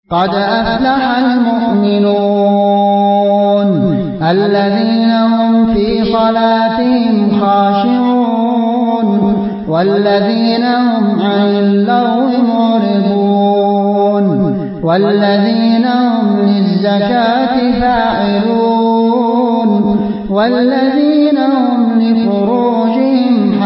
قد أفلح المؤمنون الذين هم في صلاتهم خاشعون والذين هم عن اللغو معرضون والذين هم للزكاة فاعلون والذين هم لفروجهم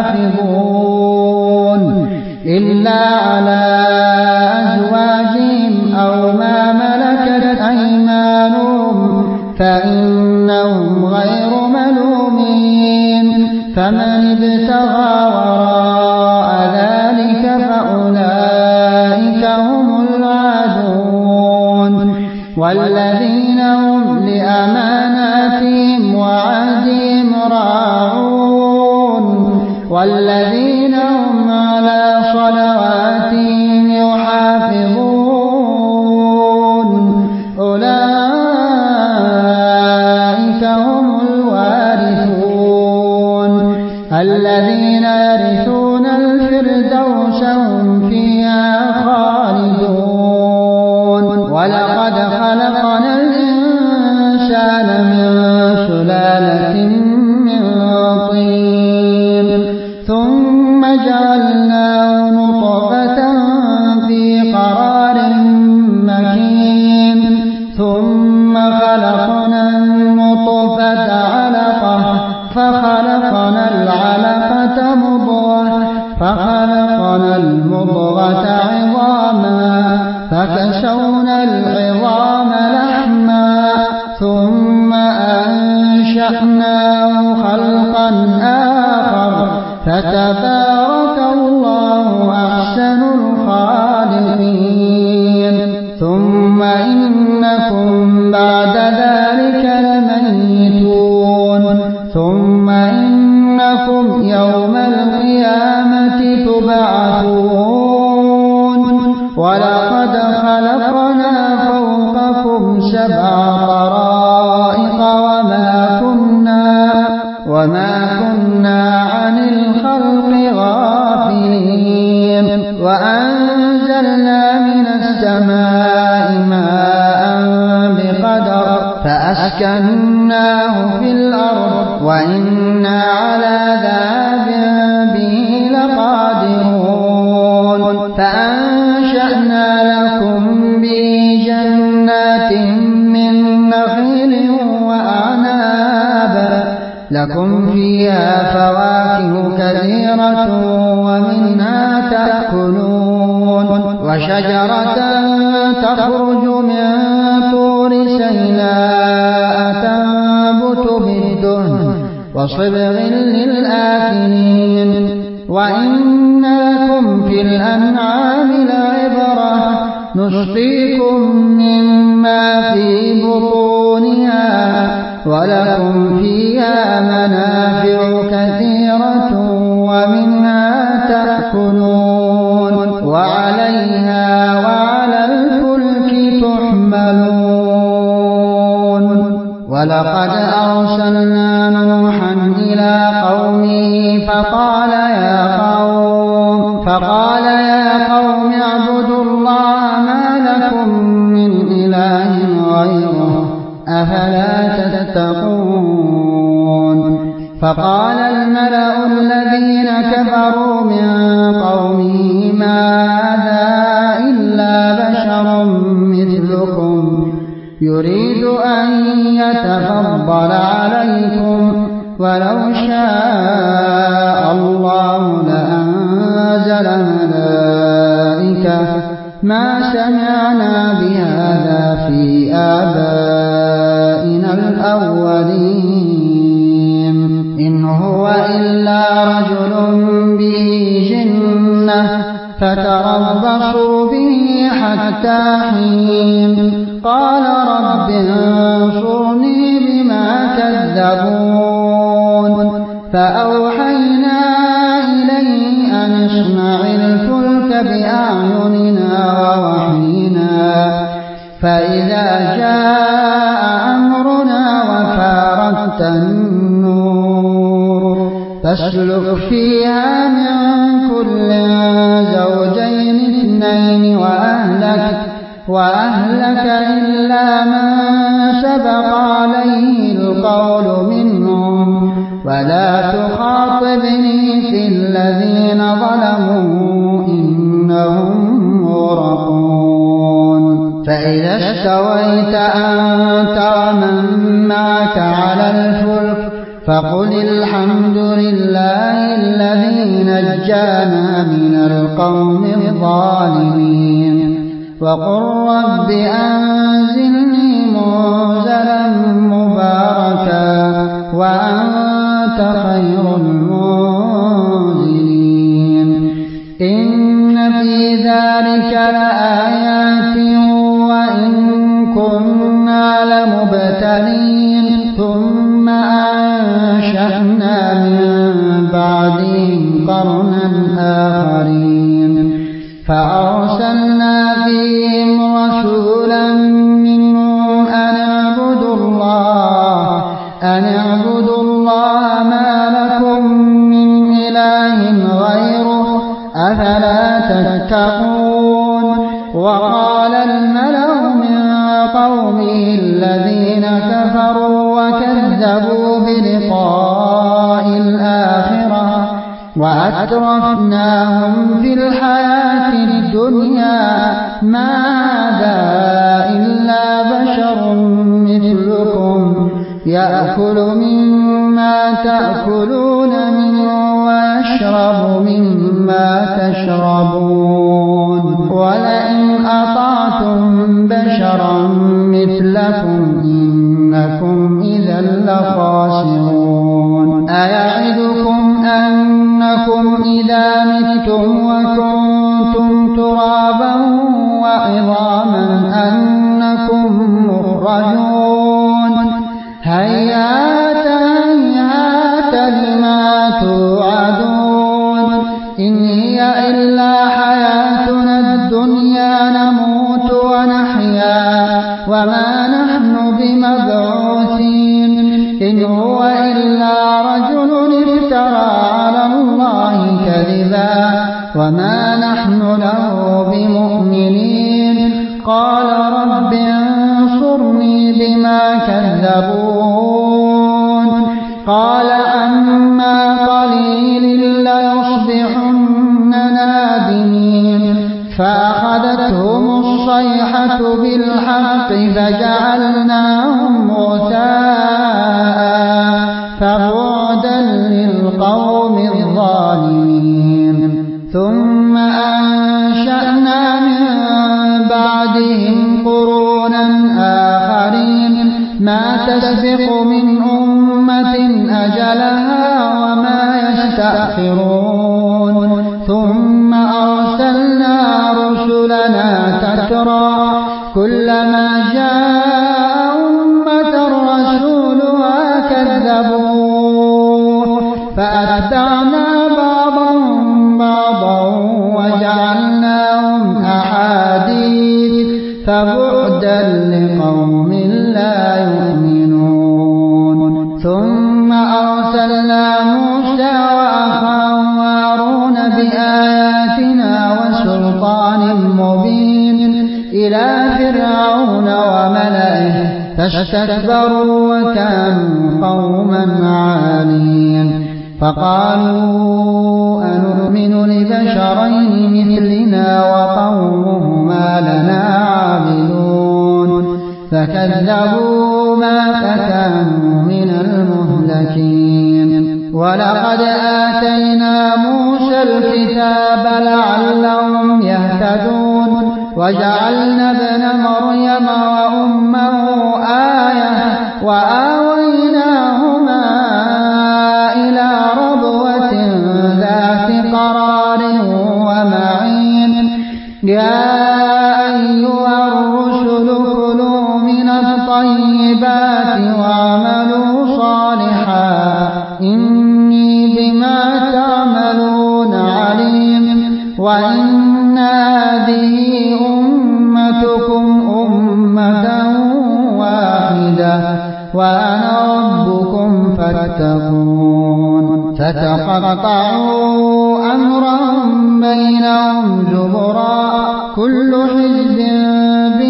حافظون إلا على أزواجهم أو ما ملكت أيمانهم فإنهم غير ملومين فمن ابتغى وراء ذلك فأولئك هم العادون والذين هم لأماناتهم وعهدهم راعون والذين هم على صلواتهم يحافظون أولئك هم الوارثون الذين يرثون الفردوس هم فيها خالدون ولقد خلقنا الإنسان من سلالة من طين ثم جعلناه نطفة في قرار مكين ثم خلقنا النطفة علقة فخلقنا العلقة مضغة فخلقنا المضغة عظاما فكسونا العظام لحما ثم أنشأناه خلقا آخر فتبارك الله أحسن الخالقين ثم إنكم بعد ذلك لميتون ثم إنكم يوم القيامة تبعثون ولقد خلقنا فوقكم 7 طرائق وما كنا عن الخلق غافلين وأنزلنا من السماء ماء بقدر فأسكناه في الأرض وإنا على ذهاب به لقادرون فأنشأنا لكم به جنات من نخيل وأعناب لكم فيها فواكه كثيرة ومنها تأكلون وشجرة تخرج من طور سيناء تنبت بالدهن وصبغ للآكلين وإن لكم في الأنعام لعبرة نسقيكم مما في بطونها ولكم فيها منافع كثيرة ومنها تأكلون وعليها وعلى الفلك تحملون ولقد أرسلنا نوحا إلى قومه فقال يا قوم اعبدوا الله ما لكم من إله غيره أفلا تتقون فقال الملأ الذين كفروا من قومه ما هذا إلا بشر مثلكم يريد أن يتفضل عليكم ولو شاء الله لأنزل ملائكة ما سمعنا بهذا في آبائنا الأولين إن هو إلا رجل به جنة فتربصوا به حتى حين قال رب انصرني بما كذبون فأوحينا إليه أن اصنع الفلك بأعيننا ووحينا فإذا جاء أمرنا وفارت النور فاسلك فيها من كل زوجين 2 وأهلك إلا من سبق عليه القول منهم ولا تخاطبني في الذين ظلموا إنهم مغرقون فإذا استويت أنت ومن معك على الفلك فقل الحمد لله الذي نجانا من القوم الظالمين وقل رب أنزلني منزلا مباركا وأنت خير المنزلين إن في ذلك لآيات وإن كنا لمبتلين ثم أنشأنا من بعدهم قرنا آخرين فأرسلنا فيهم رسولا منهم أن اعبدوا الله ما لكم من إله غيره أفلا تتقون وقال الملأ من قومه الذين كفروا وكذبوا بلقاء الآخرة وأترفناهم في الحياة الدنيا ما هذا إلا بشر مثلكم يأكل مما تأكلون منه ويشرب مما تشربون ولئن أطعتم بشرا مثلكم إنكم إذا لخاسرون أيعدكم أنكم إذا متم وكنتم ترابا وعظاما أنكم مخرجون هيهات هيهات لما توعدون إن هي إلا حياتنا الدنيا نموت ونحيا وما نحن بمبعوثين إن هو إلا رجل افترى على الله كذبا وما نحن له بمؤمنين قال رب انصرني بما كذبون قال عما قليل ليصبحن نادمين فأخذتهم الصيحة بالحق فجعلناهم غثاء فبعدا للقوم الظالمين ثم أنشأنا من بعدهم قرونا آخرين ما تسبق من أمة أجلها وما يستأخرون ثم أرسلنا رسلنا تترى كلما جاء أمة رسولها كذبوه فأتبعنا بعضهم بعضا وجعلناهم أحاديث فبعدا لقوم لا يؤمنون ثم أرسلنا موسى وأخاه هارون بآياتنا وسلطان مبين إلى فرعون وملئه فاستكبروا وكانوا قوما عالين فقالوا أنؤمن لبشرين مثلنا وقومهما لنا عابدون فكذبوهما فكانوا من المهلكين ولقد آتينا موسى الكتاب لعلهم يهتدون وجعلنا ابن مريم وأمه آية وآويناهما إلى ربوة ذات قرار ومعين يا أيها الرسل كلوا من الطيبات واعملوا صالحا إني بما تعملون عليم وإن هذه أمتكم أمة واحدة وأنا ربكم فاتقون فتقطعوا أمرهم بينهم زبرا كل حزب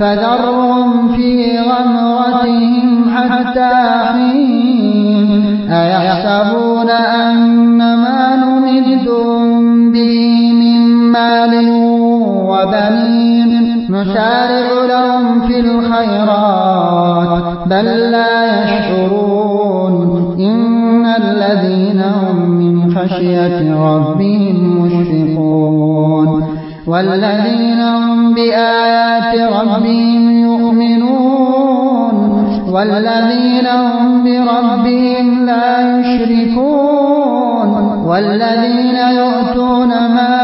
فذرهم في غمرتهم حتى حين أيحسبون أن ما نمدهم به من مال وبنين نسارع لهم في الخيرات بل لا يشعرون إن الذين هم من خشية ربهم مشفقون والذين هم بآيات ربهم يؤمنون والذين هم بربهم لا يشركون والذين يؤتون ما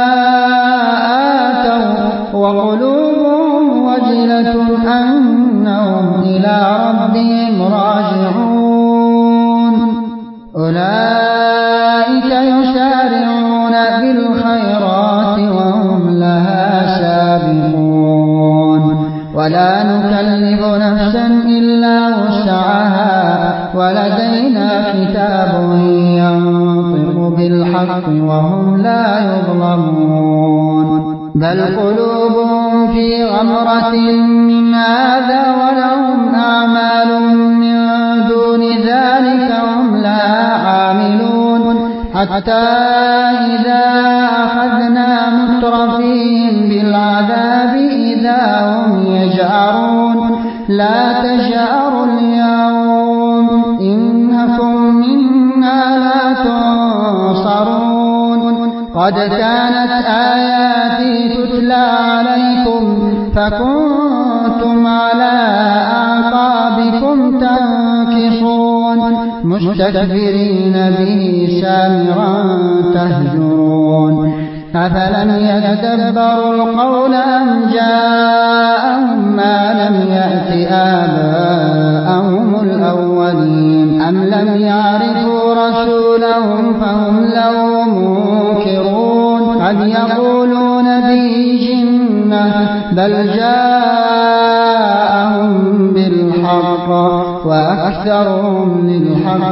آتوا وقلوبهم وجلة أنهم إلى ربهم راجعون أولئك يسارعون بالخيرات وهم لها سابقون ولا نكلف نفسا إلا وسعها ولدينا كتاب ينطق بالحق وهم لا يظلمون بل قلوبهم في غمرة من هذا ولهم أعمال من دون ذلك هم لها عاملون حتى إذا أخذنا مترفيهم بالعذاب إذا هم يجأرون لا تجأروا اليوم إنكم منا لا تنصرون قد كانت آياتي تتلى عليكم فكنتم على أعقابكم تنكصون مستكبرين به سامرا تهجرون أفلم يتدبروا القول أم جاءهم ما لم يأت آباءهم الأولين أم لم يعرفوا رسولهم فهم له منكرون قد يقولون به جنة بل جاءهم بالحق وأكثرهم للحق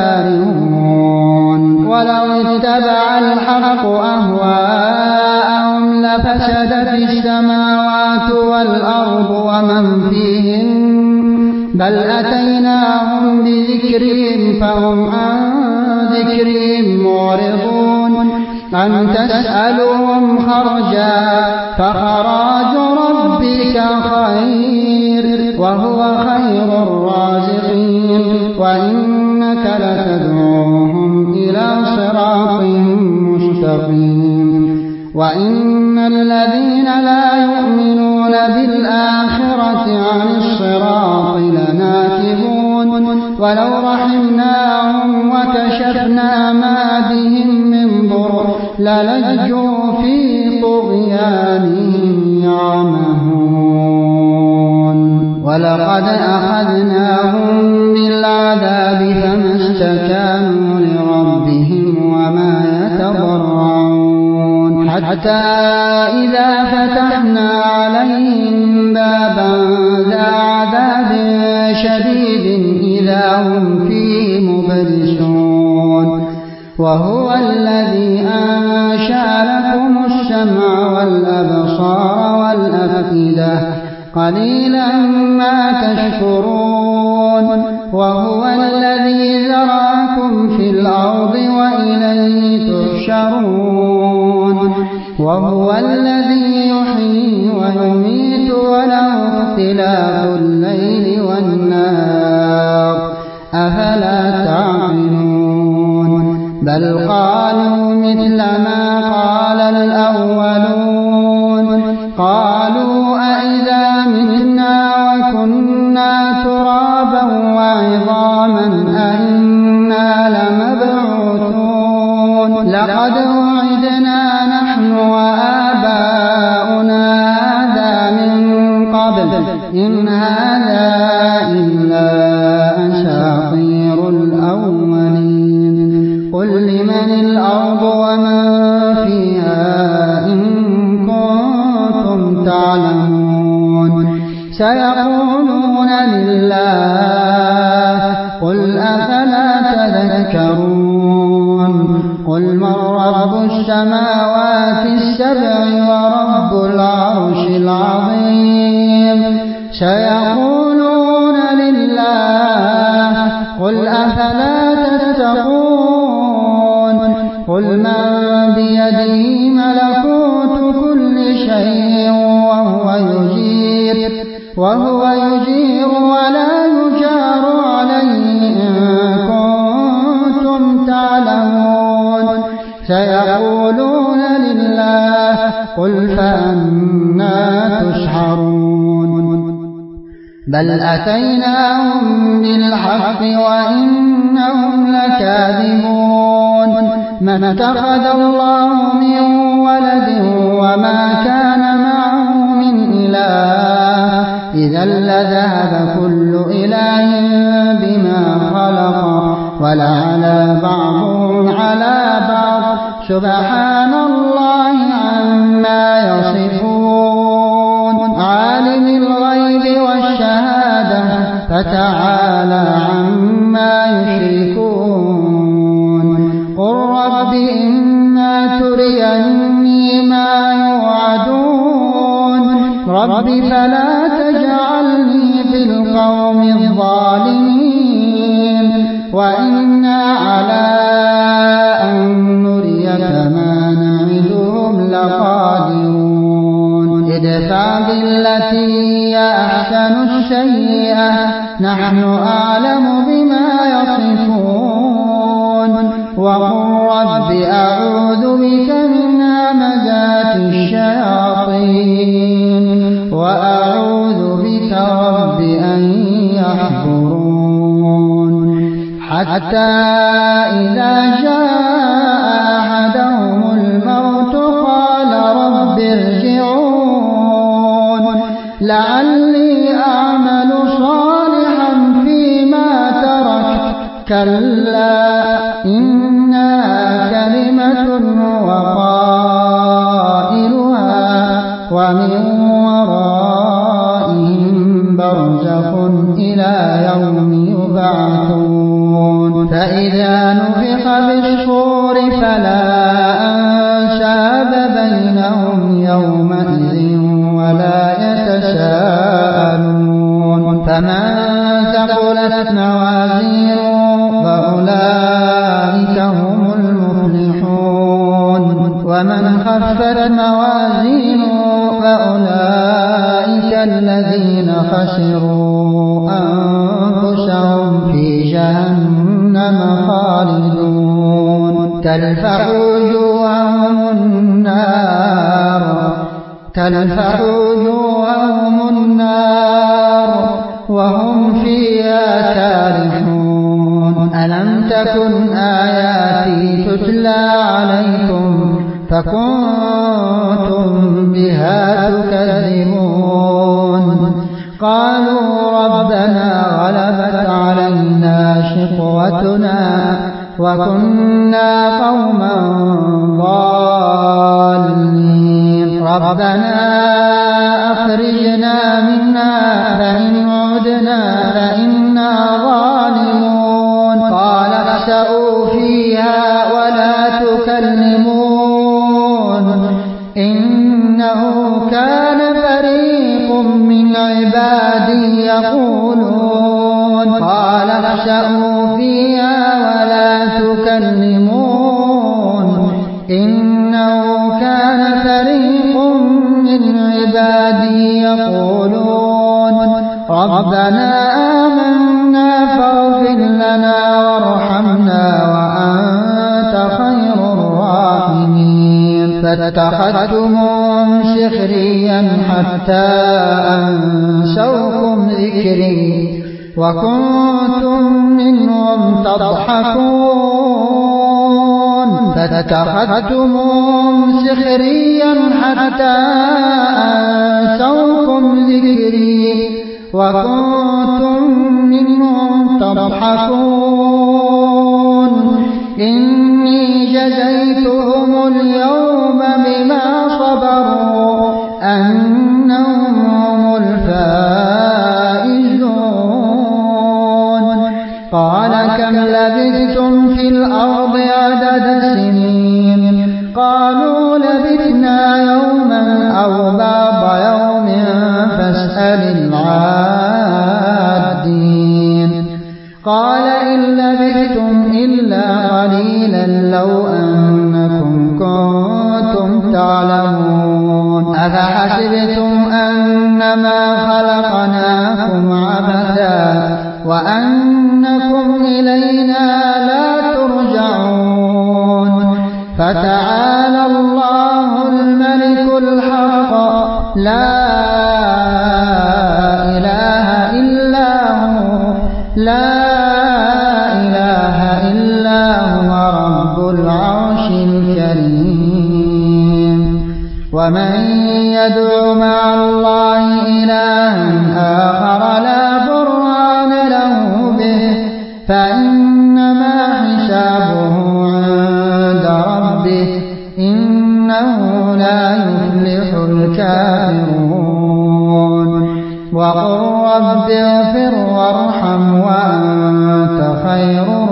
كارهون ولو اتبع الحق أهواءهم لفسدت السماوات والأرض ومن فيهن بل أتيناهم بذكرهم فهم عن ذكرهم معرضون أم تسألهم خرجا فخراج ربك خير وهو خير الرازقين وإنك لتدعوهم إلى صراط مستقيم وإن الذين لا يؤمنون بالآخرة عن الصراط لناكبون ولو رحمناهم وكشفنا ما بهم من ضر للجوا في طغيانهم يعمهون ولقد أخذناهم بالعذاب فما استكانوا لربهم وما يتضرعون حتى إذا فتحنا عليهم بابا ذا عذاب شديد إذا هم فيه مبلسون وهو الذي أنشأ لكم السمع والأبصار والأفئدة قليلا ما تشكرون وهو الذي ذرأكم في الأرض وإليه تحشرون وهو الذي يحيي ويميت وله اختلاف الليل والنهار أفلا تعقلون بل قالوا مثل ما قال الأولون قالوا أئذا متنا وكنا ترابا وعظاما أئنا لمبعوثون لقد وعدنا نحن وآباؤنا هذا من قبل إن هذا إلا أساطير الأولين قل لمن الأرض ومن فيها إن كنتم تعلمون سيقولون لله قل أفلا تذكرون قل من رب السماوات السبع ورب العرش العظيم سيقولون لله قل أفلا تتقون قل من بيده ملكوت كل شيء وهو يجير ولا يجار عليه إن كنتم تعلمون سيقولون لله قل فأنى تسحرون بل أتيناهم بالحق وإنهم لكاذبون ما اتخذ الله من ولد وما كان معه من إله إذا لذهب كل إله بما خلق ولعلى بعضهم على بعض سبحان الله عما يصفون عالم الغيب والشهادة فتعالى عما يشركون قل رب إما تريني ما يوعدون رب فلا تجعلني في القوم الظالمين وإنا على أن نريك ما نعدهم لقادرون ادفع بالتي هي أحسن السيئة نحن أعلم بما يصفون وقل رب أعوذ بك من همزات الشياطين وأعوذ بك رب أن يحضرون حتى إذا جاء أحدهم الموت قال رب ارجعون لعلي أعمل صالحا فيما تركت كلا إنها كلمة هو قائلها ومن ورائهم برزخ إلى يوم يبعثون فإذا نفخ بالصور فلا أنساب بينهم يومئذ ولا يتساءلون فمن ثقلت موازينه فأولئك هم المفلحون ومن خفت موازينه فأولئك الذين خسروا أنفسهم في جهنم خالدون تلفح وجوههم النار وهم فيها كالحون ألم تكن آياتي تتلى عليكم فكنتم بها تكذبون قالوا ربنا غلبت علينا شقوتنا وكنا قوما ضالين ربنا أخرجنا منها فإن عدنا فإنا ظالمون قال اخسئوا فيها ولا تكلمون إنه كان فريق من عبادي يقولون قال اخسئوا فيها ولا تكلمون إنه كان فريق من عبادي يقولون ربنا آمنا فاغفر لنا وارحمنا وأنت خير الراحمين فاتخذتموهم سخريا حتى أنسوكم ذكري وكنتم منهم تضحكون فاتخذتموهم سخريا حتى أنسوكم ذكري وكنتم منهم تضحكون إني جزيتهم اليوم بما صبروا أنهم هم الفائزون قال كم لبثتم في الأرض عدد سنين قالوا لبثنا يوما أو بعض يوم فاسأل العالمين تعلمون أفحسبتم أنما خلقناكم عبثا وأنكم إلينا لا ترجعون فتعالى الله الملك الحق لا إله إلا هو رب العرش الكريم ومن يدع مع الله إلها آخر لا برهان له به فإنما حسابه عند ربه إنه لا يفلح الكافرون وقل رب اغفر وارحم وأنت خير